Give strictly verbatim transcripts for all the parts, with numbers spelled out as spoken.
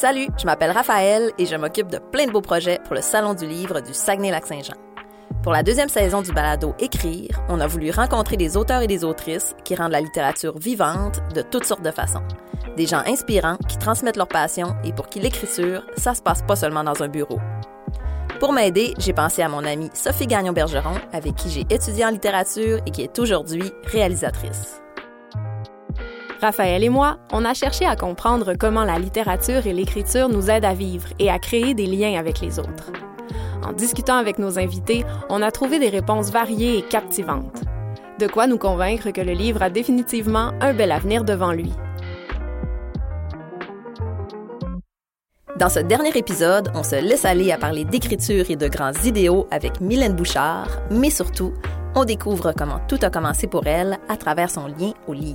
Salut, je m'appelle Raphaël et je m'occupe de plein de beaux projets pour le Salon du livre du Saguenay-Lac-Saint-Jean. Pour la deuxième saison du balado Écrire, on a voulu rencontrer des auteurs et des autrices qui rendent la littérature vivante de toutes sortes de façons. Des gens inspirants qui transmettent leur passion et pour qui l'écriture, ça se passe pas seulement dans un bureau. Pour m'aider, j'ai pensé à mon amie Sophie Gagnon-Bergeron, avec qui j'ai étudié en littérature et qui est aujourd'hui réalisatrice. Raphaël et moi, on a cherché à comprendre comment la littérature et l'écriture nous aident à vivre et à créer des liens avec les autres. En discutant avec nos invités, on a trouvé des réponses variées et captivantes. De quoi nous convaincre que le livre a définitivement un bel avenir devant lui. Dans ce dernier épisode, on se laisse aller à parler d'écriture et de grands idéaux avec Mylène Bouchard, mais surtout, on découvre comment tout a commencé pour elle à travers son lien au livre.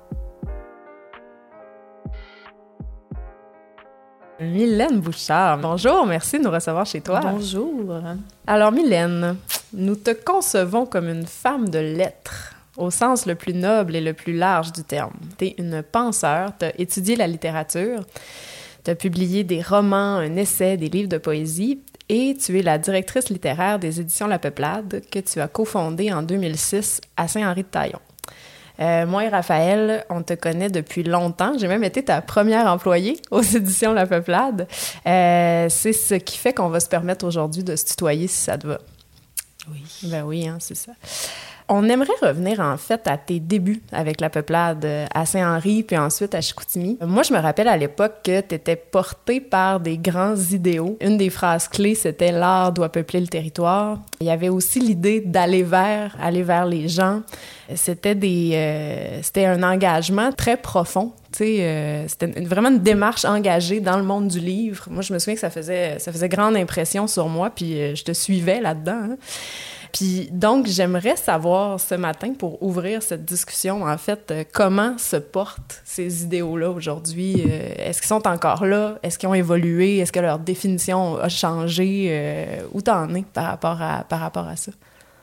Mylène Bouchard, bonjour, merci de nous recevoir chez toi. Bonjour. Alors Mylène, nous te concevons comme une femme de lettres, au sens le plus noble et le plus large du terme. Tu es une penseure, tu as étudié la littérature, tu as publié des romans, un essai, des livres de poésie, et tu es la directrice littéraire des éditions La Peuplade, que tu as cofondée en deux mille six à Saint-Henri-de-Taillon. Euh, moi et Raphaël, on te connaît depuis longtemps. J'ai même été ta première employée aux éditions La Peuplade. Euh, c'est ce qui fait qu'on va se permettre aujourd'hui de se tutoyer, si ça te va. Oui. Ben oui, hein, c'est ça. On aimerait revenir, en fait, à tes débuts avec La Peuplade à Saint-Henri, puis ensuite à Chicoutimi. Moi, je me rappelle à l'époque que tu étais portée par des grands idéaux. Une des phrases clés, c'était « L'art doit peupler le territoire ». Il y avait aussi l'idée d'aller vers, aller vers les gens. C'était des, euh, c'était un engagement très profond. Tu sais, euh, c'était une, vraiment une démarche engagée dans le monde du livre. Moi, je me souviens que ça faisait, ça faisait grande impression sur moi, puis euh, je te suivais là-dedans, hein. Puis donc, j'aimerais savoir ce matin, pour ouvrir cette discussion, en fait, euh, comment se portent ces idéaux-là aujourd'hui? Euh, est-ce qu'ils sont encore là? Est-ce qu'ils ont évolué? Est-ce que leur définition a changé? Euh, où t'en es par rapport à, par rapport à ça?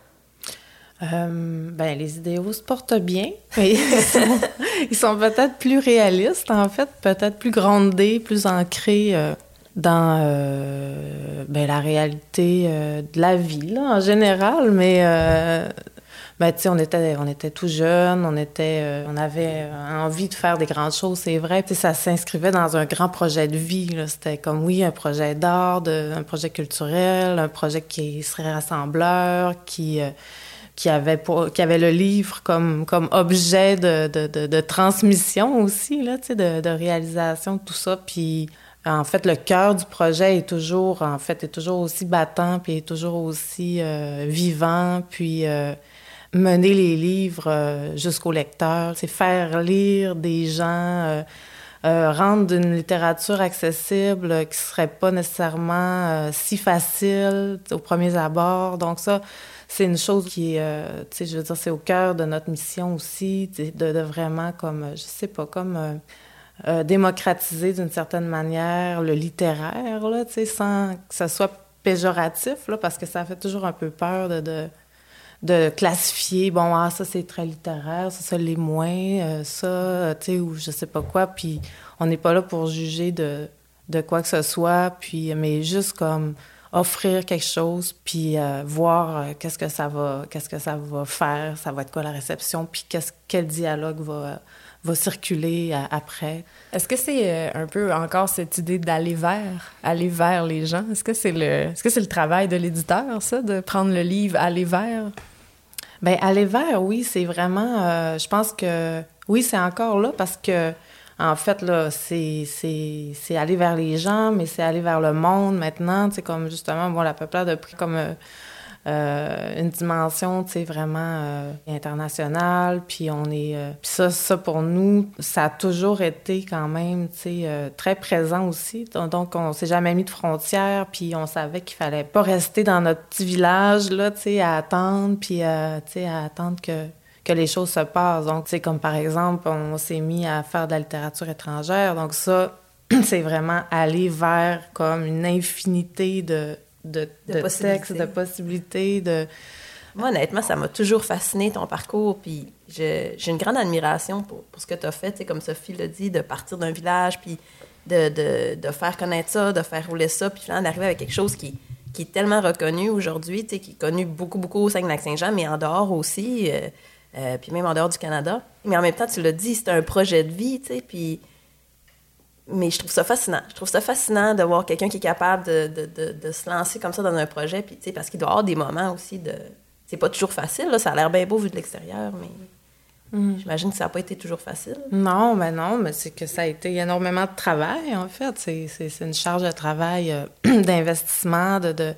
Euh, ben, les idéaux se portent bien. Ils sont, ils sont peut-être plus réalistes, en fait, peut-être plus grondés, plus ancrés euh, dans euh, ben, la réalité euh, de la vie, là, en général. Mais, euh, ben, tu sais, on était, on était tout jeunes, on était, euh, on avait envie de faire des grandes choses, c'est vrai. Puis ça s'inscrivait dans un grand projet de vie, là. C'était comme, oui, un projet d'art, de, un projet culturel, un projet qui serait rassembleur, qui... Euh, qui avait, pour, qui avait le livre comme, comme objet de, de, de, de transmission aussi, là, tu sais, de, de réalisation, tout ça. Puis, en fait, le cœur du projet est toujours, en fait, est toujours aussi battant, puis est toujours aussi euh, vivant, puis euh, mener les livres euh, jusqu'au lecteur. C'est faire lire des gens, euh, euh, rendre une littérature accessible euh, qui serait pas nécessairement euh, si facile aux premiers abords. Donc ça, c'est une chose qui est, euh, tu sais, je veux dire, c'est au cœur de notre mission aussi, de, de vraiment comme, je sais pas, comme euh, euh, démocratiser d'une certaine manière le littéraire, là, tu sais, sans que ça soit péjoratif, là, parce que ça fait toujours un peu peur de, de, de classifier, bon, ah, ça, c'est très littéraire, ça, ça l'est moins, euh, ça, tu sais, ou je sais pas quoi, puis on n'est pas là pour juger de, de quoi que ce soit, puis, mais juste comme offrir quelque chose, puis euh, voir euh, qu'est-ce que ça va, qu'est-ce que ça va faire, ça va être quoi la réception, puis qu'est-ce, quel dialogue va, va circuler à, après. Est-ce que c'est euh, un peu encore cette idée d'aller vers, aller vers les gens? Est-ce que c'est le, est-ce que c'est le travail de l'éditeur, ça, de prendre le livre, aller vers? Bien, aller vers, oui, c'est vraiment, euh, je pense que, oui, c'est encore là, parce que en fait, là, c'est, c'est, c'est aller vers les gens, mais c'est aller vers le monde maintenant. Tu sais, comme justement, bon, La Peuplade a pris comme euh, euh, une dimension, tu sais, vraiment euh, internationale. Puis on est... Euh, puis ça, ça, pour nous, ça a toujours été quand même, tu sais, euh, très présent aussi. Donc, on s'est jamais mis de frontières, puis on savait qu'il fallait pas rester dans notre petit village, là, tu sais, à attendre, puis, euh, tu sais, à attendre que... que les choses se passent. Donc, tu sais, comme par exemple, on s'est mis à faire de la littérature étrangère. Donc ça, c'est vraiment aller vers comme une infinité de, de, de, de textes, de possibilités. De... Moi, honnêtement, ça m'a toujours fasciné, ton parcours. Puis je, j'ai une grande admiration pour, pour ce que tu as fait. Tu sais, comme Sophie l'a dit, de partir d'un village, puis de, de, de faire connaître ça, de faire rouler ça, puis finalement d'arriver avec quelque chose qui, qui est tellement reconnu aujourd'hui, tu sais, qui est connu beaucoup, beaucoup au Saguenay-Lac-Saint-Jean, mais en dehors aussi, euh, euh, puis même en dehors du Canada. Mais en même temps, tu l'as dit, c'est un projet de vie, tu sais, puis... Mais je trouve ça fascinant. Je trouve ça fascinant de voir quelqu'un qui est capable de, de, de, de se lancer comme ça dans un projet, puis, tu sais, parce qu'il doit y avoir des moments aussi de... C'est pas toujours facile, là, ça a l'air bien beau vu de l'extérieur, mais mm. j'imagine que ça n'a pas été toujours facile. Non, ben non, mais c'est que ça a été énormément de travail, en fait. C'est, c'est, c'est une charge de travail, euh, d'investissement, de, de,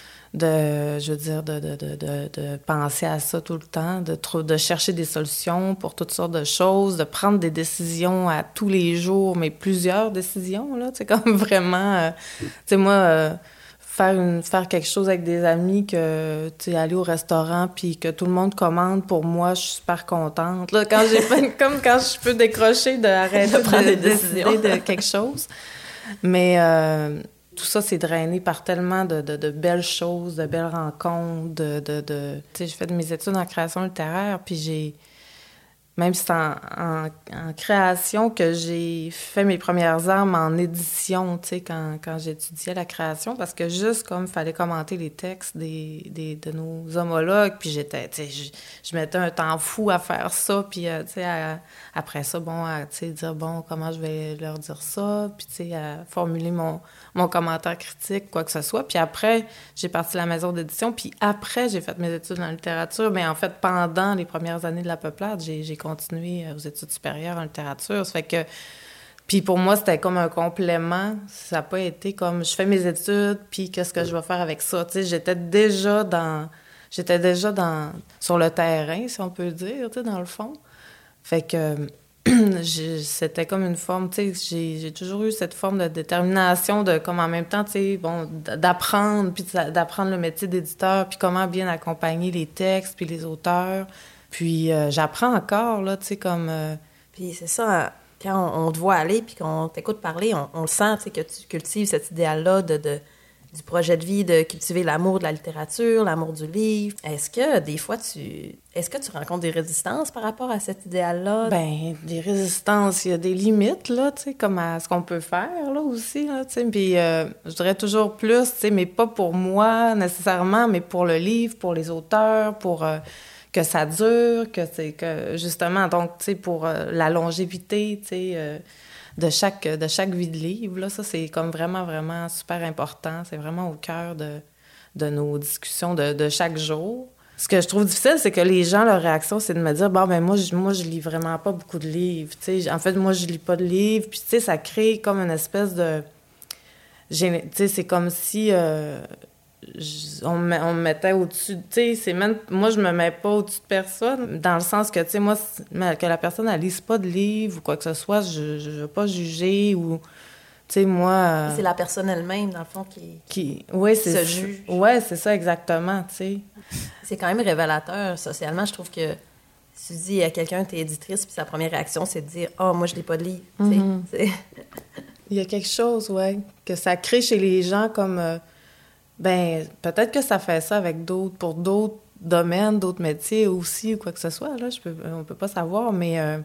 de, je veux dire, de, de, de, de, de penser à ça tout le temps, de, de chercher des solutions pour toutes sortes de choses, de prendre des décisions à tous les jours, mais plusieurs décisions, là, tu sais, comme vraiment... Euh, tu sais, moi... Euh, Faire, une, faire quelque chose avec des amis, que tu sais, aller au restaurant puis que tout le monde commande, pour moi, je suis super contente. Là, quand j'ai fait, comme quand je peux décrocher d'arrêter de, de prendre de, des décisions de quelque chose. Mais euh, tout ça, c'est drainé par tellement de, de, de belles choses, de belles rencontres, de... de, de... Tu sais, j'ai fait mes études en création littéraire, puis j'ai... Même si c'est en, en, en création que j'ai fait mes premières armes en édition, tu sais, quand, quand j'étudiais la création, parce que juste comme il fallait commenter les textes des, des, de nos homologues, puis j'étais, tu sais, je, je mettais un temps fou à faire ça, puis, euh, tu sais, à, après ça, bon, à, tu sais, dire, bon, comment je vais leur dire ça, puis, tu sais, à formuler mon, mon commentaire critique, quoi que ce soit. Puis après, j'ai parti de la maison d'édition, puis après, j'ai fait mes études en littérature, mais en fait, pendant les premières années de la peuplade, j'ai, j'ai continué aux études supérieures en littérature. Ça fait que... Puis pour moi, c'était comme un complément. Ça n'a pas été comme je fais mes études, puis qu'est-ce que je vais faire avec ça? Tu sais, j'étais déjà dans... J'étais déjà dans... sur le terrain, si on peut dire, tu sais, dans le fond. Fait que j'ai... c'était comme une forme, tu sais, j'ai... j'ai toujours eu cette forme de détermination de, comme en même temps, tu sais, bon, d'apprendre, puis d'apprendre le métier d'éditeur, puis comment bien accompagner les textes, puis les auteurs. Puis euh, j'apprends encore, là, tu sais, comme... Euh... Puis c'est ça, quand on, on te voit aller puis qu'on t'écoute parler, on, on le sent, tu sais, que tu cultives cet idéal-là de, de, du projet de vie, de cultiver l'amour de la littérature, l'amour du livre. Est-ce que, des fois, tu... Est-ce que tu rencontres des résistances par rapport à cet idéal-là? Bien, des résistances, il y a des limites, là, tu sais, comme à ce qu'on peut faire, là, aussi, là, tu sais. Puis euh, je dirais toujours plus, tu sais, mais pas pour moi, nécessairement, mais pour le livre, pour les auteurs, pour... Euh, que ça dure, que c'est que justement, donc, tu sais, pour euh, la longévité, tu sais, euh, de chaque, de chaque vie de livre, là, ça, c'est comme vraiment, vraiment super important. C'est vraiment au cœur de, de nos discussions de, de chaque jour. Ce que je trouve difficile, c'est que les gens, leur réaction, c'est de me dire, bon, ben moi, je, moi, je lis vraiment pas beaucoup de livres, tu sais. En fait, moi, je lis pas de livres, puis, tu sais, ça crée comme une espèce de... Tu sais, c'est comme si... Euh, On me, on me mettait au-dessus, tu sais, c'est même, moi, je me mets pas au-dessus de personne, dans le sens que, tu sais, moi, que la personne, elle lise pas de livre ou quoi que ce soit, je, je veux pas juger ou, tu sais, moi... Euh, c'est la personne elle-même, dans le fond, qui, qui ouais, c'est se ça, juge. Ouais, c'est ça, exactement, tu sais. C'est quand même révélateur, socialement, je trouve que si tu dis à quelqu'un, t'es éditrice, puis sa première réaction, c'est de dire « Ah, oh, moi, je lis pas de livre. Mm-hmm. » tu sais. Il y a quelque chose, ouais, que ça crée chez les gens comme... Euh, ben peut-être que ça fait ça avec d'autres, pour d'autres domaines, d'autres métiers aussi, ou quoi que ce soit, là, je peux, on peut pas savoir, mais, euh,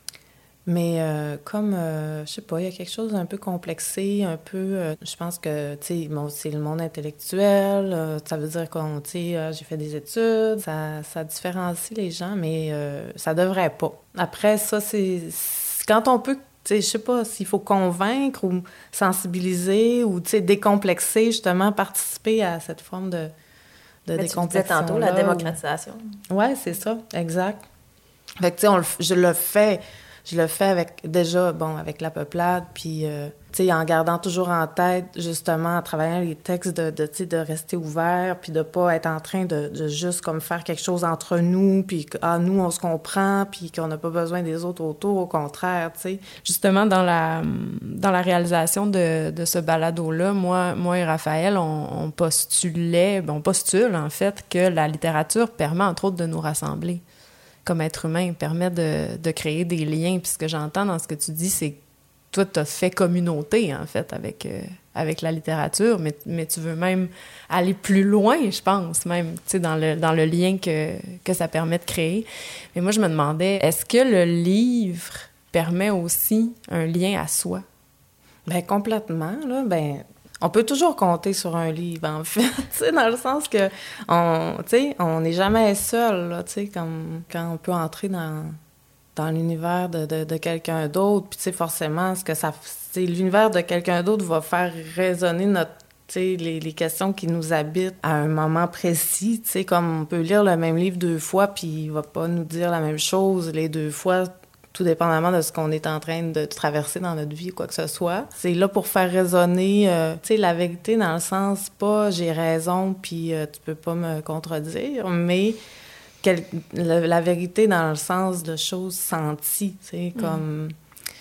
mais euh, comme, euh, je sais pas, il y a quelque chose d'un peu complexé, un peu, euh, je pense que, tu sais, bon, c'est le monde intellectuel, euh, ça veut dire qu'on, tu sais, euh, j'ai fait des études, ça, ça différencie les gens, mais euh, ça devrait pas. Après, ça, c'est, c'est quand on peut... Tu sais, je sais pas s'il faut convaincre ou sensibiliser ou, tu sais, décomplexer, justement, participer à cette forme de, de Mais décomplexion. tu disais tantôt, la démocratisation. Ou... Oui, c'est ça, exact. Fait que, tu sais, on le, je le fais, je le fais avec, déjà, bon, avec la peuplade, puis, euh, tu sais, en gardant toujours en tête, justement, en travaillant les textes, de, de tu sais, de rester ouvert, puis de pas être en train de, de juste, comme, faire quelque chose entre nous, puis, ah, nous, on se comprend, puis qu'on n'a pas besoin des autres autour, au contraire, tu sais. Justement, dans la, dans la réalisation de, de ce balado-là, moi, moi et Raphaël, on, on postulait, on postule, en fait, que la littérature permet, entre autres, de nous rassembler comme être humain, permet de, de créer des liens. Puis ce que j'entends dans ce que tu dis, c'est que toi, tu as fait communauté, en fait, avec, euh, avec la littérature, mais, mais tu veux même aller plus loin, je pense, même, tu sais, dans le, dans le lien que, que ça permet de créer. Mais moi, je me demandais, est-ce que le livre permet aussi un lien à soi? Bien, complètement, là, ben on peut toujours compter sur un livre, en fait, tu sais, dans le sens que, on, tu sais, on n'est jamais seul, là, tu sais, comme quand on peut entrer dans, dans l'univers de, de, de quelqu'un d'autre, puis tu sais, forcément, ce que ça, tu sais, l'univers de quelqu'un d'autre va faire résonner notre, tu sais, les, les questions qui nous habitent à un moment précis, tu sais, comme on peut lire le même livre deux fois, puis il va pas nous dire la même chose les deux fois, tout dépendamment de ce qu'on est en train de traverser dans notre vie ou quoi que ce soit. C'est là pour faire résonner, euh, tu sais, la vérité dans le sens, pas « j'ai raison, puis euh, tu peux pas me contredire », mais quel, la, la vérité dans le sens de choses senties, tu sais, mm. comme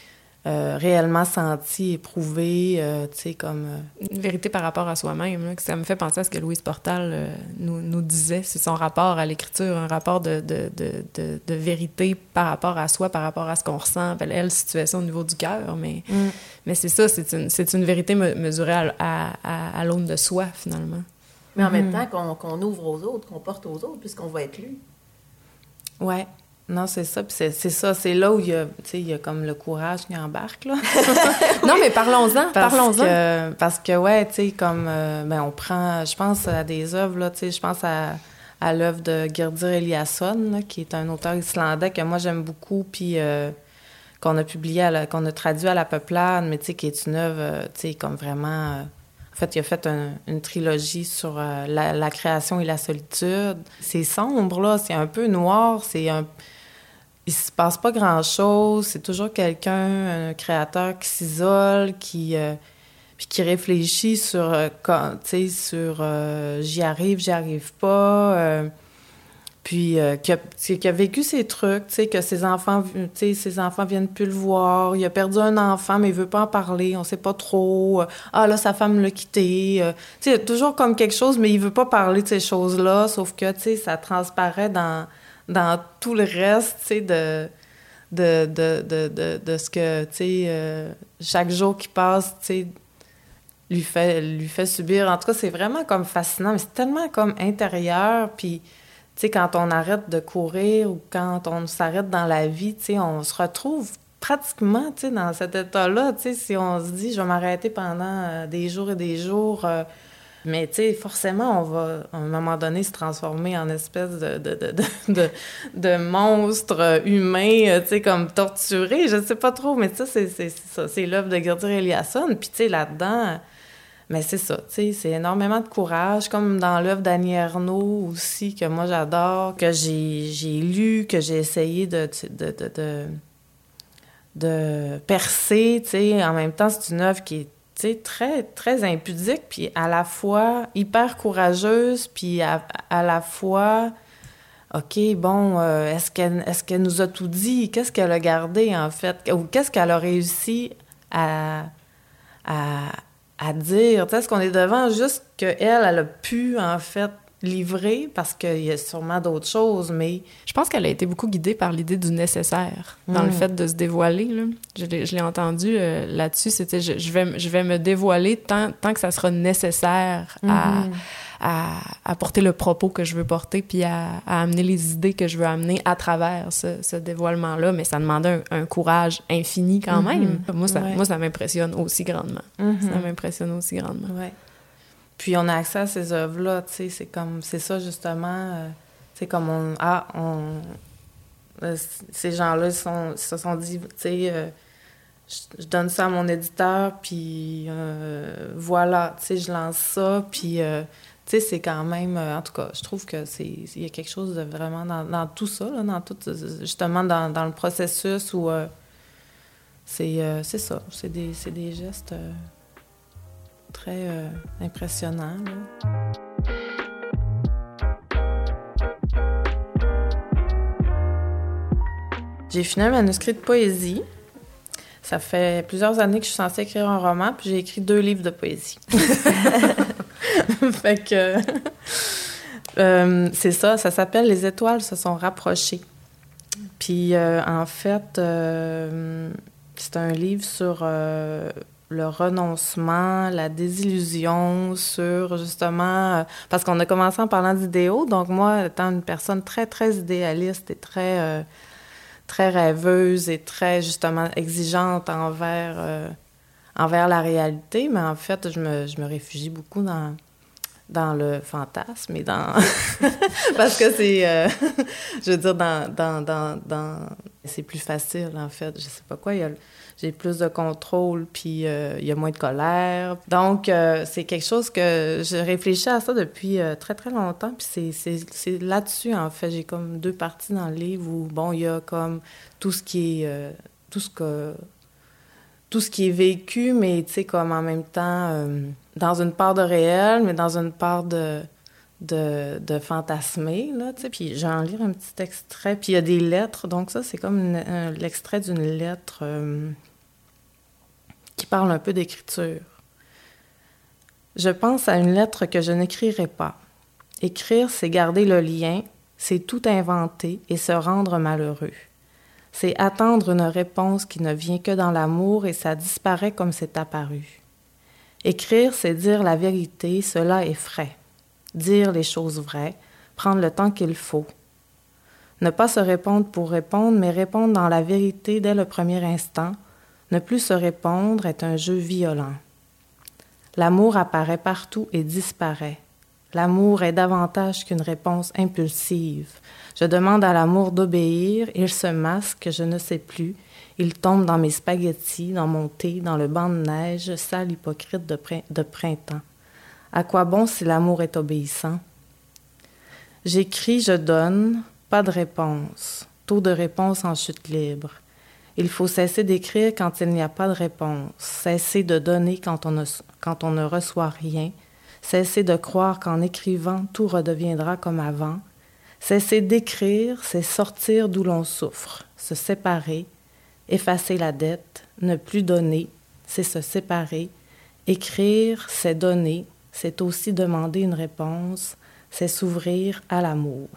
euh, réellement senties, éprouvées, euh, tu sais, comme... Euh... Une vérité par rapport à soi-même, là, que ça me fait penser à ce que Louise Portal euh, nous, nous disait, c'est son rapport à l'écriture, un rapport de, de, de, de, de vérité par rapport à soi, par rapport à ce qu'on ressent. Elle, situation au niveau du cœur, mais, mm. mais c'est ça, c'est une, c'est une vérité me, mesurée à, à, à, à l'aune de soi, finalement. Mais en mm. même temps, qu'on, qu'on ouvre aux autres, qu'on porte aux autres, puisqu'on va être lu. Ouais. Non, c'est ça. Puis c'est, c'est ça. C'est là où il y a, tu sais, il y a comme le courage qui embarque, là. Non, mais parlons-en. Parce parlons-en. Que, parce que, ouais, tu sais, comme, euh, ben, on prend, je pense à des œuvres, là, tu sais, je pense à, à l'œuvre de Gyrðir Elíasson, là, qui est un auteur islandais que moi, j'aime beaucoup, puis euh, qu'on a publié, à la, qu'on a traduit à la Peuplade, mais tu sais, qui est une œuvre, euh, tu sais, comme vraiment... Euh, en fait, il a fait un, une trilogie sur euh, la, la création et la solitude. C'est sombre, là, c'est un peu noir, c'est un... Il se passe pas grand-chose, c'est toujours quelqu'un, un créateur qui s'isole, qui, euh, puis qui réfléchit sur, euh, tu sais, sur euh, j'y arrive, j'y arrive pas, euh, puis euh, qui, a, qui a vécu ses trucs, tu sais, que ses enfants, tu sais, ses enfants viennent plus le voir, il a perdu un enfant, mais il veut pas en parler, on sait pas trop, ah là, sa femme l'a quitté, euh, tu sais, il y a toujours comme quelque chose, mais il veut pas parler de ces choses-là, sauf que, tu sais, ça transparaît dans... dans tout le reste, tu sais, de, de, de, de, de, de ce que, tu sais, euh, chaque jour qui passe, tu sais, lui fait, lui fait subir. En tout cas, c'est vraiment comme fascinant, mais c'est tellement comme intérieur, puis, tu sais, quand on arrête de courir ou quand on s'arrête dans la vie, tu sais, on se retrouve pratiquement, tu sais, dans cet état-là, tu sais, si on se dit « je vais m'arrêter pendant euh, des jours et des jours euh, », mais, tu sais, forcément, on va, à un moment donné, se transformer en espèce de, de, de, de, de, de monstre humain, tu sais, comme torturé, je sais pas trop, mais ça, c'est, c'est, c'est ça, c'est l'œuvre de Gyrðir Elíasson, puis, tu sais, là-dedans, mais c'est ça, tu sais, c'est énormément de courage, comme dans l'œuvre d'Annie Ernaux aussi, que moi, j'adore, que j'ai, j'ai lu, que j'ai essayé de, de, de, de, de percer, tu sais, en même temps, c'est une œuvre qui est tu sais, très, très impudique, puis à la fois hyper courageuse, puis à, à la fois, OK, bon, euh, est-ce qu'elle, est-ce qu'elle nous a tout dit? Qu'est-ce qu'elle a gardé, en fait? Ou qu'est-ce qu'elle a réussi à, à, à dire? Tu sais, est-ce qu'on est devant juste qu'elle, elle a pu, en fait, livrer, parce qu'il y a sûrement d'autres choses, mais... Je pense qu'elle a été beaucoup guidée par l'idée du nécessaire, dans mmh. le fait de se dévoiler, là. Je l'ai, je l'ai entendu euh, là-dessus, c'était je, je, vais, je vais me dévoiler tant, tant que ça sera nécessaire mmh. à, à, à porter le propos que je veux porter, puis à, à amener les idées que je veux amener à travers ce, ce dévoilement-là, mais ça demande un, un courage infini quand mmh. même. Moi ça, ouais. moi, ça m'impressionne aussi grandement. Mmh. Ça m'impressionne aussi grandement. Ouais. Puis on a accès à ces œuvres-là, tu sais, c'est comme, c'est ça justement, euh, tu sais, comme on, ah, on, euh, ces gens-là sont, se sont dit, tu sais, euh, je, je donne ça à mon éditeur, puis euh, voilà, tu sais, je lance ça, puis, euh, tu sais, c'est quand même, euh, en tout cas, je trouve que c'est, il y a quelque chose de vraiment dans, dans tout ça, là, dans tout, justement, dans, dans le processus où euh, c'est, euh, c'est ça, c'est des, c'est des gestes... Euh, très euh, impressionnant. Là. J'ai fini un manuscrit de poésie. Ça fait plusieurs années que je suis censée écrire un roman, puis j'ai écrit deux livres de poésie. Fait que... euh, c'est ça, ça s'appelle « Les étoiles se sont rapprochées ». Puis, euh, en fait, euh, c'est un livre sur... Euh, le renoncement, la désillusion sur, justement... Euh, parce qu'on a commencé en parlant d'idéaux, donc moi, étant une personne très, très idéaliste et très, euh, très rêveuse et très, justement, exigeante envers, euh, envers la réalité, mais en fait, je me, je me réfugie beaucoup dans, dans le fantasme et dans... Parce que c'est... Euh, je veux dire, dans, dans, dans, dans... c'est plus facile, en fait. Je sais pas quoi, il y a... J'ai plus de contrôle, puis euh, il y a moins de colère. Donc, euh, c'est quelque chose que je réfléchis à ça depuis euh, très, très longtemps. Puis c'est, c'est, c'est là-dessus, en fait. J'ai comme deux parties dans le livre où, bon, il y a comme tout ce qui est... Euh, tout ce que... tout ce qui est vécu, mais, tu sais, comme en même temps, euh, dans une part de réel, mais dans une part de... de, de fantasmer, là, tu sais. Puis je vais en lire un petit extrait. Puis il y a des lettres. Donc ça, c'est comme une, un, l'extrait d'une lettre... Euh, qui parle un peu d'écriture. Je pense à une lettre que je n'écrirai pas. Écrire, c'est garder le lien, c'est tout inventer et se rendre malheureux. C'est attendre une réponse qui ne vient que dans l'amour et ça disparaît comme c'est apparu. Écrire, c'est dire la vérité, cela est frais. Dire les choses vraies, prendre le temps qu'il faut. Ne pas se répondre pour répondre, mais répondre dans la vérité dès le premier instant. Ne plus se répondre est un jeu violent. L'amour apparaît partout et disparaît. L'amour est davantage qu'une réponse impulsive. Je demande à l'amour d'obéir, il se masque, je ne sais plus. Il tombe dans mes spaghettis, dans mon thé, dans le banc de neige, sale hypocrite de, prin- de printemps. À quoi bon si l'amour est obéissant? J'écris, je donne, pas de réponse. Taux de réponse en chute libre. Il faut cesser d'écrire quand il n'y a pas de réponse, cesser de donner quand on ne, quand on ne reçoit rien, cesser de croire qu'en écrivant, tout redeviendra comme avant. Cesser d'écrire, c'est sortir d'où l'on souffre, se séparer, effacer la dette, ne plus donner, c'est se séparer. Écrire, c'est donner, c'est aussi demander une réponse, c'est s'ouvrir à l'amour.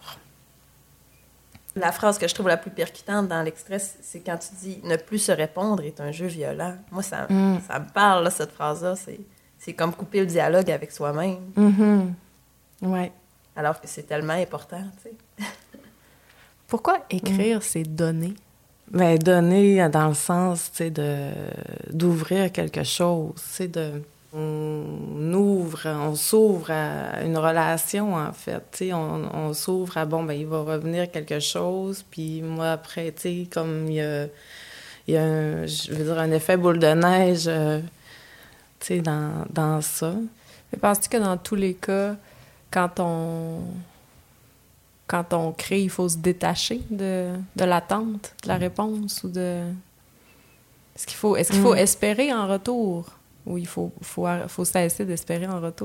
La phrase que je trouve la plus percutante dans l'extrait, c'est quand tu dis « ne plus se répondre est un jeu violent ». Moi, ça, mm. ça me parle, là, cette phrase-là. C'est, c'est comme couper le dialogue avec soi-même. Mm-hmm. Ouais. Alors que c'est tellement important, tu sais. Pourquoi écrire, mm. c'est donner? Bien, donner dans le sens, tu sais, de, d'ouvrir quelque chose, tu sais, de... On ouvre, on s'ouvre à une relation, en fait. Tu sais, on, on s'ouvre à, bon, ben il va revenir quelque chose, puis moi, après, tu sais, comme il y a, il y a un, je veux dire, un effet boule de neige, euh, tu sais, dans, dans ça. Mais penses-tu que dans tous les cas, quand on, quand on crée, il faut se détacher de, de l'attente, de la réponse, ou de... Est-ce qu'il faut, est-ce qu'il faut mm. espérer en retour? Ou il faut, faut, faut cesser d'espérer en retour?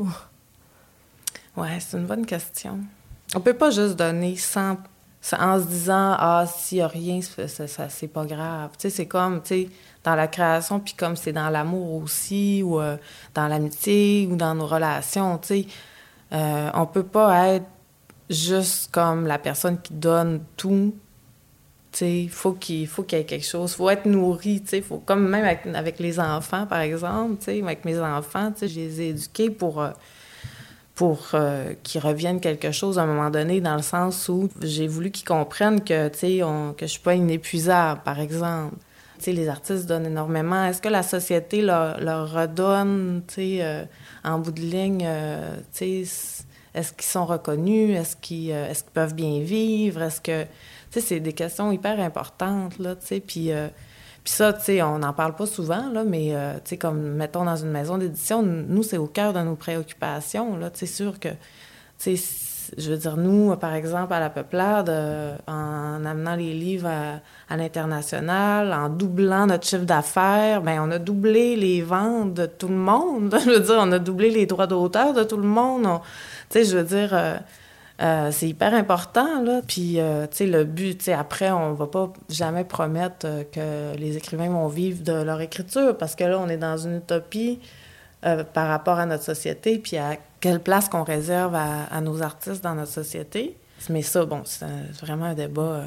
Oui, c'est une bonne question. On peut pas juste donner sans, en se disant « Ah, s'il y a rien, ça, ça, c'est pas grave. » Tu sais, c'est comme, tu sais, dans la création, puis comme c'est dans l'amour aussi, ou euh, dans l'amitié, ou dans nos relations, tu sais, euh, on peut pas être juste comme la personne qui donne tout. Il faut qu'il, faut qu'il y ait quelque chose. Il faut être nourri. Faut, comme même avec, avec les enfants, par exemple. Avec mes enfants, je les ai éduqués pour, pour euh, qu'ils reviennent quelque chose à un moment donné, dans le sens où j'ai voulu qu'ils comprennent que, on, que je ne suis pas inépuisable, par exemple. T'sais, les artistes donnent énormément. Est-ce que la société leur, leur redonne, euh, en bout de ligne, euh, est-ce qu'ils sont reconnus? Est-ce qu'ils, euh, est-ce qu'ils peuvent bien vivre? Est-ce que... Tu sais, c'est des questions hyper importantes, là, tu sais, puis euh, puis ça, tu sais, on n'en parle pas souvent, là, mais, euh, tu sais, comme, mettons, dans une maison d'édition, nous, c'est au cœur de nos préoccupations, là, tu sais, sûr que, tu sais, je veux dire, nous, par exemple, à la Peuplade, euh, en amenant les livres à, à l'international, en doublant notre chiffre d'affaires, bien, on a doublé les ventes de tout le monde, je veux dire, on a doublé les droits d'auteur de tout le monde, on, tu sais, je veux dire... Euh, Euh, c'est hyper important, là. Puis, euh, tu sais, le but, tu sais, après, on va pas jamais promettre euh, que les écrivains vont vivre de leur écriture, parce que là, on est dans une utopie euh, par rapport à notre société, puis à quelle place qu'on réserve à, à nos artistes dans notre société. Mais ça, bon, c'est un, vraiment un débat euh,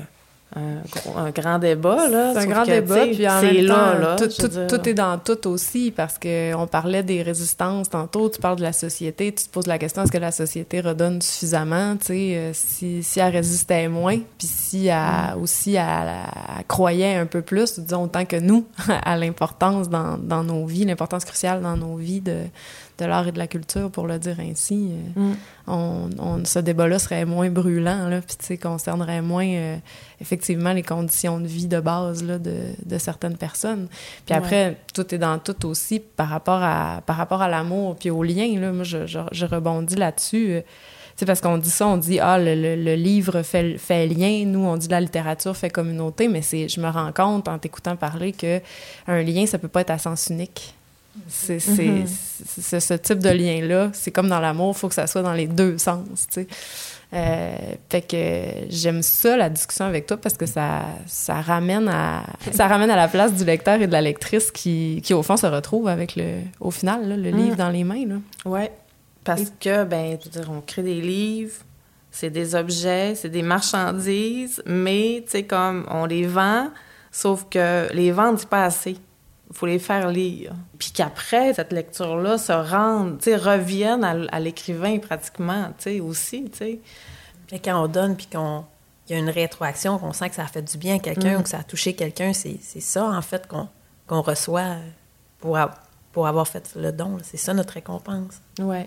un, gros, un grand débat, là. C'est un Sauf grand que, débat, puis en c'est même temps, là, là, tout, je veux tout, dire. tout est dans tout aussi, parce qu'on parlait des résistances tantôt, tu parles de la société, tu te poses la question, est-ce que la société redonne suffisamment, tu sais, euh, si, si elle résistait moins, puis si elle, mm. aussi elle, elle croyait un peu plus, disons, autant que nous, à l'importance dans, dans nos vies, l'importance cruciale dans nos vies de, de l'art et de la culture, pour le dire ainsi, euh, mm. on, on, ce débat-là serait moins brûlant, là, puis tu sais, concernerait moins... Euh, effectivement, les conditions de vie de base là, de, de certaines personnes. Puis après, ouais. tout est dans tout aussi par rapport à, par rapport à l'amour puis au lien. Là, moi, je, je, je rebondis là-dessus. Euh, c'est parce qu'on dit ça, on dit « Ah, le, le, le livre fait, fait lien. » Nous, on dit « La littérature fait communauté. » Mais c'est, je me rends compte, en t'écoutant parler, qu'un lien, ça peut pas être à sens unique. C'est, c'est, mm-hmm. c'est, c'est ce type de lien-là. C'est comme dans l'amour, il faut que ça soit dans les deux sens, tu sais. Euh, fait que j'aime ça, la discussion avec toi, parce que ça, ça ramène à ça ramène à la place du lecteur et de la lectrice qui, qui au fond, se retrouve avec, le au final, là, le mmh. livre dans les mains. Là. Oui, parce et... que, ben, je veux dire, on crée des livres, c'est des objets, c'est des marchandises, mais, tu sais, comme, on les vend, sauf que les vendre, c'est pas assez. Il faut les faire lire. Puis qu'après, cette lecture-là se rende, tu sais, revienne à, à l'écrivain pratiquement, tu sais, aussi, tu sais. Et quand on donne, puis qu'on il y a une rétroaction, qu'on sent que ça a fait du bien à quelqu'un mm. ou que ça a touché quelqu'un, c'est, c'est ça, en fait, qu'on, qu'on reçoit pour, a, pour avoir fait le don. Là. C'est ça, notre récompense. Oui.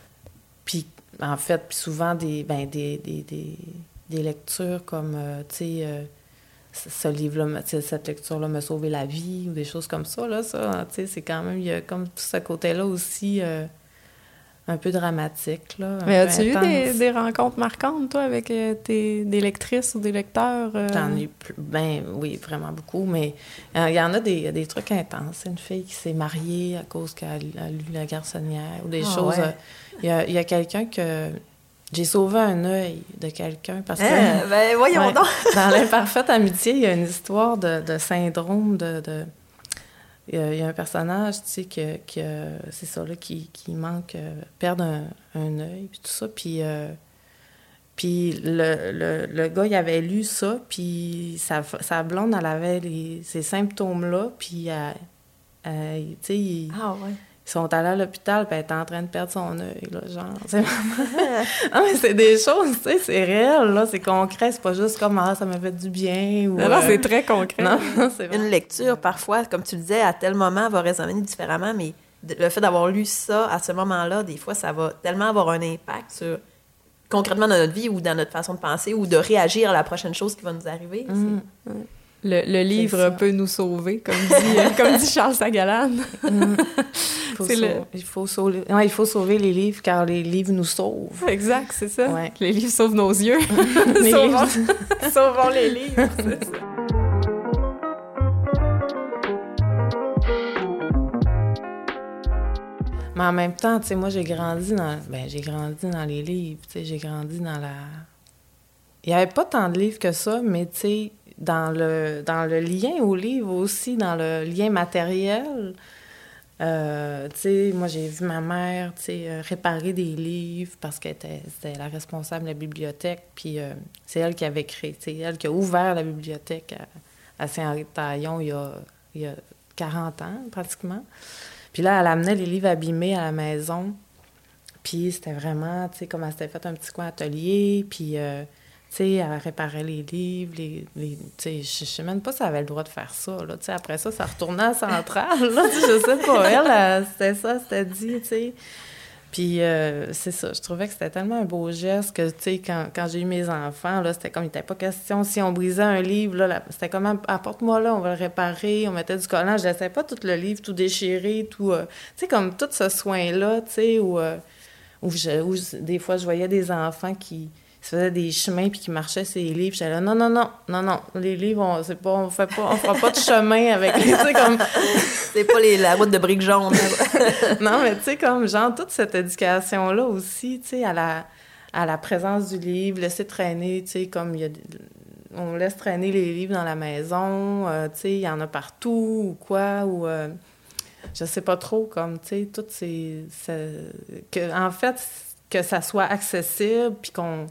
Puis, en fait, puis souvent, des, ben, des, des, des, des lectures comme, euh, tu sais... Euh, ce livre-là, cette lecture-là m'a sauvé la vie, ou des choses comme ça, là, ça, tu sais, c'est quand même, il y a comme tout ce côté-là aussi euh, un peu dramatique, là. Mais as-tu eu des, des rencontres marquantes, toi, avec euh, tes, des lectrices ou des lecteurs? Euh... J'en ai plus, ben oui, vraiment beaucoup, mais il euh, y en a des, des trucs intenses. C'est une fille qui s'est mariée à cause qu'elle a lu La Garçonnière, ou des ah, choses... Il ouais. euh, y, y a quelqu'un que... J'ai sauvé un œil de quelqu'un parce que... Eh, ben voyons ouais, donc! Dans l'imparfaite amitié, il y a une histoire de, de syndrome de... de il, y a, il y a un personnage, tu sais, que, que c'est ça, là, qui, qui manque, euh, perdre un, un œil, puis tout ça, puis... Euh, puis le, le, le gars, il avait lu ça, puis sa, sa blonde, elle avait les, ces symptômes-là, puis elle, elle, tu sais... Il, ah ouais! Ils sont allés à l'hôpital, puis elle était en train de perdre son œil, là, genre. C'est vraiment... ah, mais c'est des choses, tu sais, c'est réel, là, c'est concret, c'est pas juste comme « Ah, ça m'a fait du bien » ou... Non, non, c'est très concret. Non, c'est vrai. Une lecture, parfois, comme tu le disais, à tel moment, va résonner différemment, mais le fait d'avoir lu ça à ce moment-là, des fois, ça va tellement avoir un impact sur, concrètement, dans notre vie ou dans notre façon de penser ou de réagir à la prochaine chose qui va nous arriver. Mmh. C'est... Le, le livre peut nous sauver, comme dit, comme dit Charles Sagallan. Mm. Il, faut sauver, le... il, faut sauver, ouais, il faut sauver les livres, car les livres nous sauvent. Exact, c'est ça. Ouais. Les livres sauvent nos yeux. les sauvons, livres. sauvons les livres, c'est ça. Mais en même temps, tu sais, moi, j'ai grandi dans... Ben, j'ai grandi dans les livres, tu sais, j'ai grandi dans la... Il n'y avait pas tant de livres que ça, mais tu sais... Dans le, dans le lien au livre aussi, dans le lien matériel. Euh, tu sais, moi, j'ai vu ma mère, tu sais, réparer des livres parce qu'elle était, c'était la responsable de la bibliothèque. Puis euh, c'est elle qui avait créé, c'est elle qui a ouvert la bibliothèque à, à Saint-Henri-de-Taillon il y a, il y a quarante ans, pratiquement. Puis là, elle amenait les livres abîmés à la maison. Puis c'était vraiment, tu sais, comme elle s'était fait un petit coin atelier, puis... Euh, tu sais, elle réparait les livres, les, les, tu sais, je sais même pas si elle avait le droit de faire ça, là, tu sais, après ça, ça retournait à la centrale, là, je sais pas, elle, elle c'était ça, c'était dit, tu sais. Puis euh, c'est ça, je trouvais que c'était tellement un beau geste que, tu sais, quand, quand j'ai eu mes enfants, là, c'était comme, il n'était pas question, si on brisait un livre, là, là c'était comme, apporte-moi là, on va le réparer, on mettait du collant, je laissais pas tout le livre, tout déchiré, tout, euh, tu sais, comme tout ce soin-là, tu sais, où, euh, où, je, où je, des fois, je voyais des enfants qui... Ils se faisaient des chemins puis qui marchaient sur les livres. J'étais là, non, non, non, non, non. Les livres, on c'est pas, on fait pas, on fera pas de chemin avec les, tu sais, comme... c'est pas les, la route de briques jaunes. Non, mais tu sais, comme, genre, toute cette éducation-là aussi, tu sais, à la, à la présence du livre, laisser traîner, tu sais, comme, il y a... On laisse traîner les livres dans la maison, euh, tu sais, il y en a partout, ou quoi, ou... Euh, je sais pas trop, comme, tu sais, toutes ces... ces que, en fait, que ça soit accessible, puis qu'on...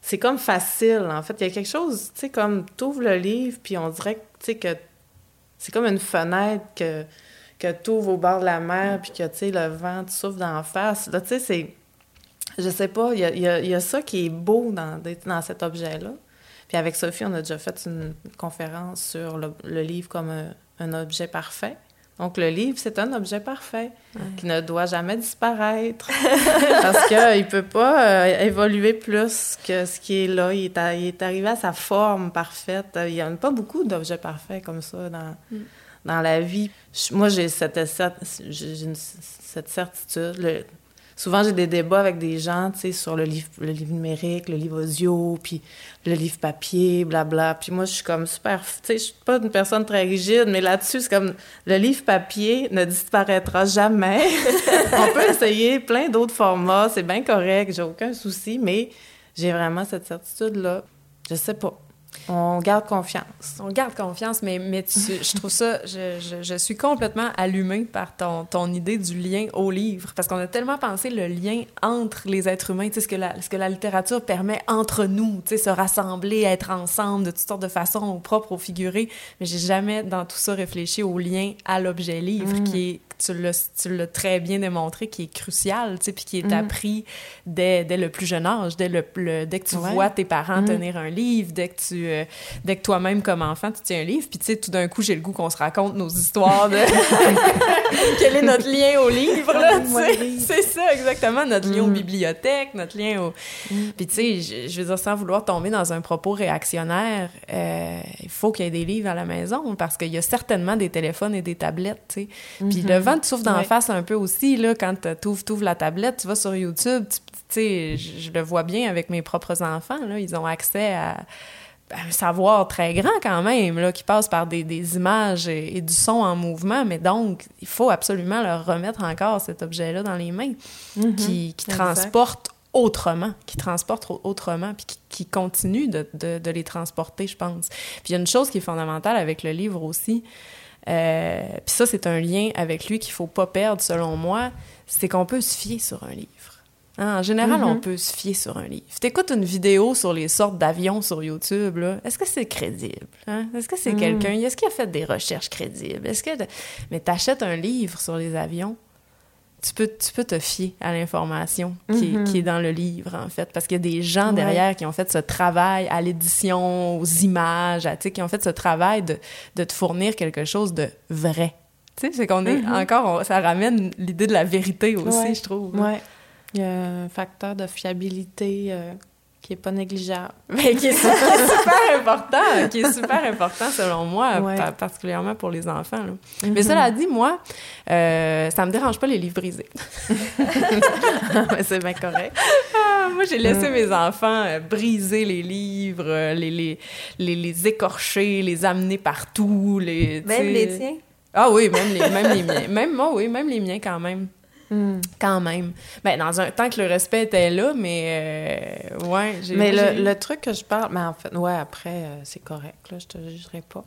c'est comme facile, en fait. Il y a quelque chose, tu sais, comme t'ouvres le livre, puis on dirait que, tu sais, que c'est comme une fenêtre que, que t'ouvres au bord de la mer, puis que, tu sais, le vent te souffle d'en face. Là, tu sais, c'est... Je sais pas, il y a, y a, y a ça qui est beau dans, dans cet objet-là. Puis avec Sophie, on a déjà fait une conférence sur le, le livre comme un, un objet parfait. Donc, le livre, c'est un objet parfait ouais. qui ne doit jamais disparaître parce qu'il ne peut pas euh, évoluer plus que ce qui est là. Il est, à, il est arrivé à sa forme parfaite. Il n'y en a pas beaucoup d'objets parfaits comme ça dans, mm. dans la vie. Je, moi, j'ai cette, cette, j'ai une, cette certitude. Le, souvent, j'ai des débats avec des gens, tu sais, sur le livre, le livre numérique, le livre audio, puis le livre papier, blabla. Puis moi, je suis comme super... Tu sais, je suis pas une personne très rigide, mais là-dessus, c'est comme le livre papier ne disparaîtra jamais. On peut essayer plein d'autres formats, c'est bien correct, j'ai aucun souci, mais j'ai vraiment cette certitude-là. Je sais pas. On garde confiance. On garde confiance, mais, mais tu, je trouve ça... Je, je, je suis complètement allumée par ton, ton idée du lien au livre, parce qu'on a tellement pensé le lien entre les êtres humains, tu sais, ce que la, ce que la littérature permet entre nous, tu sais, se rassembler, être ensemble de toutes sortes de façons, au propre, au figuré, mais j'ai jamais dans tout ça réfléchi au lien à l'objet livre, mm. qui est, tu l'as, tu l'as très bien démontré, qui est crucial, tu sais, puis qui est mm. appris dès, dès le plus jeune âge, dès, le, le, dès que tu ouais. vois tes parents mm. tenir un livre, dès que tu... Euh, dès que toi-même, comme enfant, tu tiens un livre, puis tu sais, tout d'un coup, j'ai le goût qu'on se raconte nos histoires de... Quel est notre lien au livre, là, tu sais? C'est ça, exactement, notre lien mm. aux bibliothèques, notre lien au... Mm. Puis tu sais, je, je veux dire, sans vouloir tomber dans un propos réactionnaire, euh, il faut qu'il y ait des livres à la maison, parce qu'il y a certainement des téléphones et des tablettes, tu sais. Mm-hmm. Puis le vent te souffle d'en ouais. face un peu aussi, là, quand t'ouvres, t'ouvres la tablette, tu vas sur YouTube, tu sais, je, je le vois bien avec mes propres enfants, là, ils ont accès à... un savoir très grand quand même, là, qui passe par des, des images et, et du son en mouvement, mais donc, il faut absolument leur remettre encore cet objet-là dans les mains, mm-hmm. qui, qui transporte autrement, qui transporte autrement, puis qui, qui continue de, de, de les transporter, je pense. Puis il y a une chose qui est fondamentale avec le livre aussi, euh, puis ça, c'est un lien avec lui qu'il faut pas perdre, selon moi, c'est qu'on peut se fier sur un livre. Hein, en général, mm-hmm. on peut se fier sur un livre. T'écoutes une vidéo sur les sortes d'avions sur YouTube, là, est-ce que c'est crédible? Hein? Est-ce que c'est mm. quelqu'un? Est-ce qu'il a fait des recherches crédibles? Est-ce que... Mais t'achètes un livre sur les avions, tu peux, tu peux te fier à l'information qui, mm-hmm. est, qui est dans le livre, en fait, parce qu'il y a des gens derrière ouais. qui ont fait ce travail à l'édition, aux images, à, qui ont fait ce travail de, de te fournir quelque chose de vrai. Tu sais, c'est qu'on est mm-hmm. encore... On, ça ramène l'idée de la vérité aussi, ouais. je trouve. Ouais. Il y a un facteur de fiabilité euh, qui est pas négligeable. Mais qui est super, qui est super important, qui est super important selon moi, ouais. par- particulièrement pour les enfants. Là. Mm-hmm. Mais cela dit, moi, euh, ça me dérange pas les livres brisés. Mais c'est bien correct. Ah, moi, j'ai laissé mm. mes enfants euh, briser les livres, euh, les, les, les, les écorcher, les amener partout. Les, même les tiens? Ah oui, même les, même les miens. Même moi, oui, même les miens quand même. Mm. Quand même. Ben, dans un temps que le respect était là, mais euh, ouais, j'ai... Mais j'ai... Le, le truc que je parle... Mais en fait, ouais, après, euh, c'est correct, là, je te jugerai pas.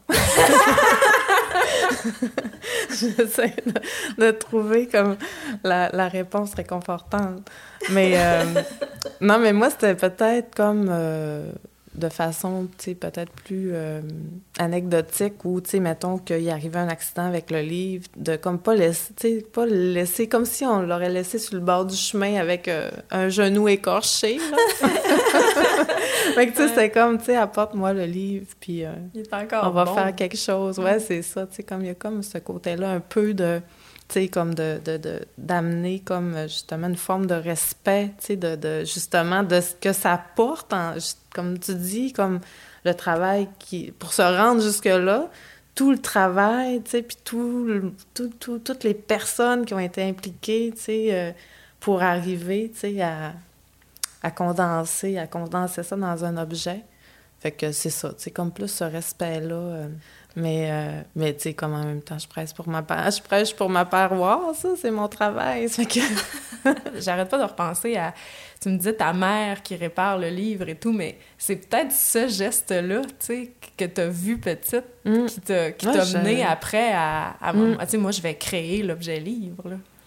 J'essaie de, de trouver comme la, la réponse réconfortante. Mais, euh, non, mais moi, c'était peut-être comme... Euh, de façon, tu sais, peut-être plus euh, anecdotique, ou, tu sais, mettons qu'il arrivait un accident avec le livre, de comme pas laisser, tu sais, pas le laisser, comme si on l'aurait laissé sur le bord du chemin avec euh, un genou écorché, là. Fait que, tu sais, c'était comme, tu sais, apporte-moi le livre, puis euh, il est encore on va bon. faire quelque chose. Ouais, c'est ça, tu sais, comme il y a comme ce côté-là un peu de... tu sais, comme de, de, de, d'amener comme, justement, une forme de respect, tu sais, de, de, justement, de ce que ça porte, en, comme tu dis, comme le travail qui... Pour se rendre jusque-là, tout le travail, tu sais, puis tout, tout, tout, toutes les personnes qui ont été impliquées, tu sais, euh, pour arriver, tu sais, à, à condenser, à condenser ça dans un objet. Fait que c'est ça, tu sais, comme plus ce respect-là... Euh, Mais, euh, mais tu sais, comme en même temps, je prêche pour ma par... je prêche pour ma paroisse, ça, c'est mon travail. Ça fait que... J'arrête pas de repenser à... Tu me disais ta mère qui répare le livre et tout, mais c'est peut-être ce geste-là, tu sais, que t'as vu petite, mm. qui t'a, qui t'a ouais, mené je... après à... à... Mm. Tu sais, moi, je vais créer l'objet livre, là.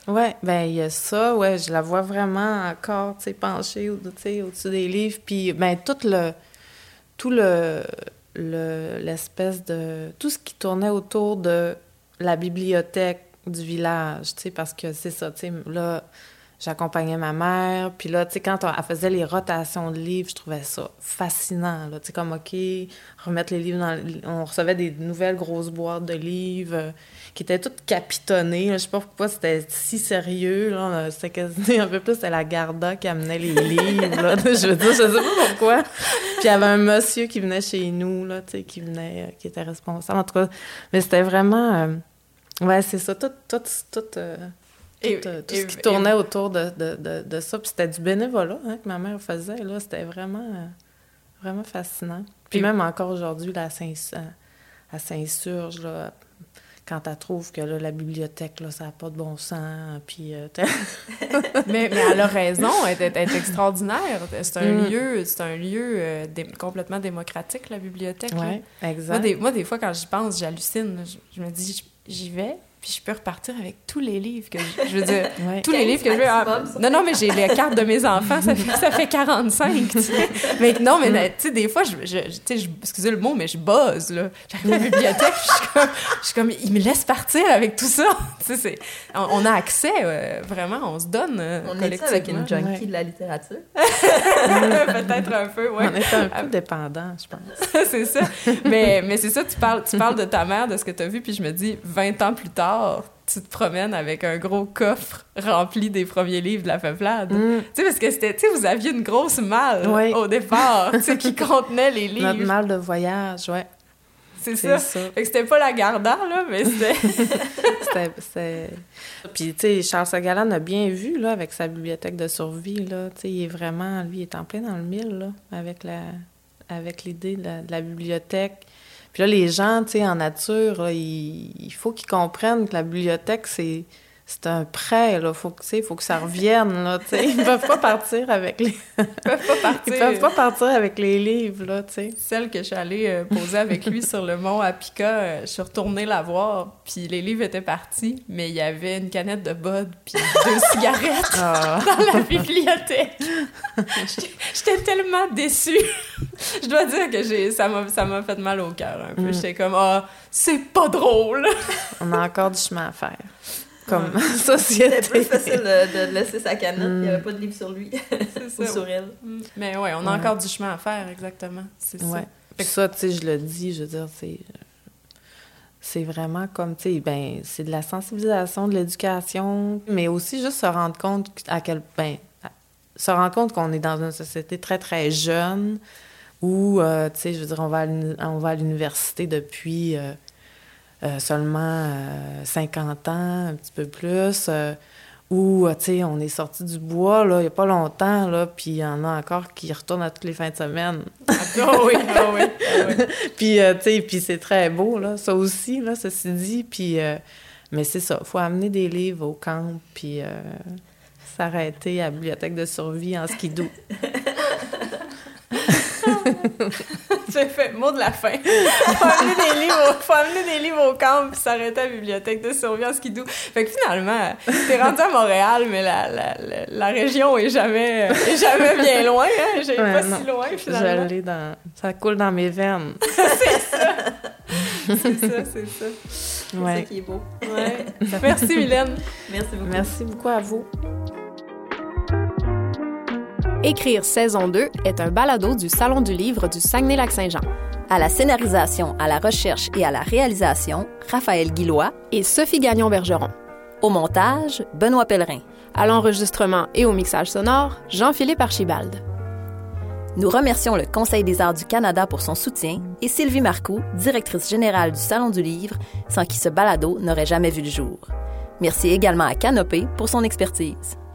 Ouais, ben il y a ça, ouais, je la vois vraiment encore, tu sais, penchée, tu sais, au-dessus des livres, puis ben tout le, tout le, le, l'espèce de, tout ce qui tournait autour de la bibliothèque du village, tu sais, parce que c'est ça, tu sais, là, j'accompagnais ma mère, puis là, tu sais, quand on, elle faisait les rotations de livres, je trouvais ça fascinant, là, tu sais, comme, OK, remettre les livres dans... On recevait des nouvelles grosses boîtes de livres euh, qui étaient toutes capitonnées, là, je sais pas pourquoi c'était si sérieux, là, c'était quasi un peu plus, c'était la Garda qui amenait les livres, là, je veux dire, je sais pas pourquoi. Puis il y avait un monsieur qui venait chez nous, là, tu sais, qui venait, euh, qui était responsable, en tout cas, mais c'était vraiment... Euh, ouais, c'est ça, tout, tout, tout... Euh, Tout, et, euh, tout et, ce qui tournait et... autour de, de, de, de ça. Puis c'était du bénévolat hein, que ma mère faisait. Là. C'était vraiment, euh, vraiment fascinant. Puis et... même encore aujourd'hui, là, à, Saint, à Saint-Surge, là, quand elle trouve que là, la bibliothèque, là, ça n'a pas de bon sens, puis... Euh, mais, mais elle a raison, elle est, elle est extraordinaire. C'est un mm. lieu, c'est un lieu euh, dé- complètement démocratique, la bibliothèque. Oui, exact. Moi des, moi, des fois, quand j'y pense, j'hallucine. Je, je me dis, j'y vais... Puis je peux repartir avec tous les livres que je, je veux dire, ouais. tous les livres que je veux. Ah, non, non, mais j'ai les cartes de mes enfants, ça fait, ça fait quarante-cinq, tu sais. Mais non, mais tu sais, des fois, je, je, tu sais, je, excusez le mot, mais je buzz, là. J'arrive à la bibliothèque, puis je suis comme, je suis comme, ils me laissent partir avec tout ça. Tu sais, c'est, on, on a accès, euh, vraiment, on se donne euh, on collectivement. On est avec une junkie ouais. de la littérature? Peut-être un peu, oui. On est un peu dépendants, je pense. C'est ça. Mais, mais c'est ça, tu parles, tu parles de ta mère, de ce que tu as vu, puis je me dis, vingt ans plus tard, tu te promènes avec un gros coffre rempli des premiers livres de la peuplade. Mm. Tu sais, parce que c'était, tu sais, vous aviez une grosse malle oui. au départ, tu sais, qui contenait les livres. Notre malle de voyage, ouais. C'est, c'est ça. ça. Fait que c'était pas la Garda, là, mais c'était... c'était, c'était... Puis, tu sais, Charles Seguin a bien vu, là, avec sa bibliothèque de survie, là. Tu sais, il est vraiment... Lui, il est en plein dans le mille, là, avec, la... avec l'idée de la, de la bibliothèque. Puis là, les gens, tu sais, en nature, là, il, il faut qu'ils comprennent que la bibliothèque, c'est, c'est un prêt, là. Faut que, tu sais, faut que ça revienne, là, tu sais. Ils peuvent pas partir avec les... Ils peuvent pas partir. Ils peuvent pas partir avec les livres, là, tu sais. Celle que je suis allée euh, poser avec lui sur le mont Apica, euh, je suis retournée la voir, puis les livres étaient partis, mais il y avait une canette de Bud puis deux cigarettes oh. dans la bibliothèque. J'étais, j'étais tellement déçue. Je dois dire que j'ai, ça m'a, ça m'a fait mal au cœur un peu. Mm. J'étais comme, ah, oh, c'est pas drôle. On a encore du chemin à faire. Comme ouais. société. C'était plus facile de, de laisser sa canette, il mm. n'y avait pas de livre sur lui. C'est ça. Ou sur elle. Mm. Mais ouais, on a ouais. encore du chemin à faire, exactement. C'est ouais. ça. Puis ça, tu sais, je le dis, je veux dire, c'est, c'est vraiment comme, tu sais, ben, c'est de la sensibilisation, de l'éducation, mais aussi juste se rendre compte à quel point, ben, se rendre compte qu'on est dans une société très, très jeune, où, euh, tu sais, je veux dire, on va à, on va à l'université depuis euh, euh, seulement euh, cinquante ans, un petit peu plus, euh, où, tu sais, on est sorti du bois, là, il n'y a pas longtemps, là, puis il y en a encore qui retournent à toutes les fins de semaine. Ah oui, ah oui, ah oui. Puis, euh, tu sais, puis c'est très beau, là, ça aussi, là, ceci dit, puis... Euh, mais c'est ça, il faut amener des livres au camp, puis euh, s'arrêter à la bibliothèque de survie en skidoo. J'ai fait mot de la fin. Faut amener des livres, au, faut amener des livres au camp puis s'arrêter à la bibliothèque de survie en skidoo. Fait que finalement, t'es rendu à Montréal, mais la, la, la, la région est jamais, est jamais bien loin. Hein? J'ai ouais, pas non. si loin finalement. J'allais dans, ça coule dans mes veines. C'est ça. C'est ça, c'est ça. C'est ouais. ça qui est beau. Ouais. Merci Mylène. Merci beaucoup. Merci beaucoup à vous. Écrire saison deux est un balado du Salon du livre du Saguenay-Lac-Saint-Jean. À la scénarisation, à la recherche et à la réalisation, Raphaël Guillois et Sophie Gagnon-Bergeron. Au montage, Benoît Pellerin. À l'enregistrement et au mixage sonore, Jean-Philippe Archibald. Nous remercions le Conseil des arts du Canada pour son soutien et Sylvie Marcoux, directrice générale du Salon du livre, sans qui ce balado n'aurait jamais vu le jour. Merci également à Canopé pour son expertise.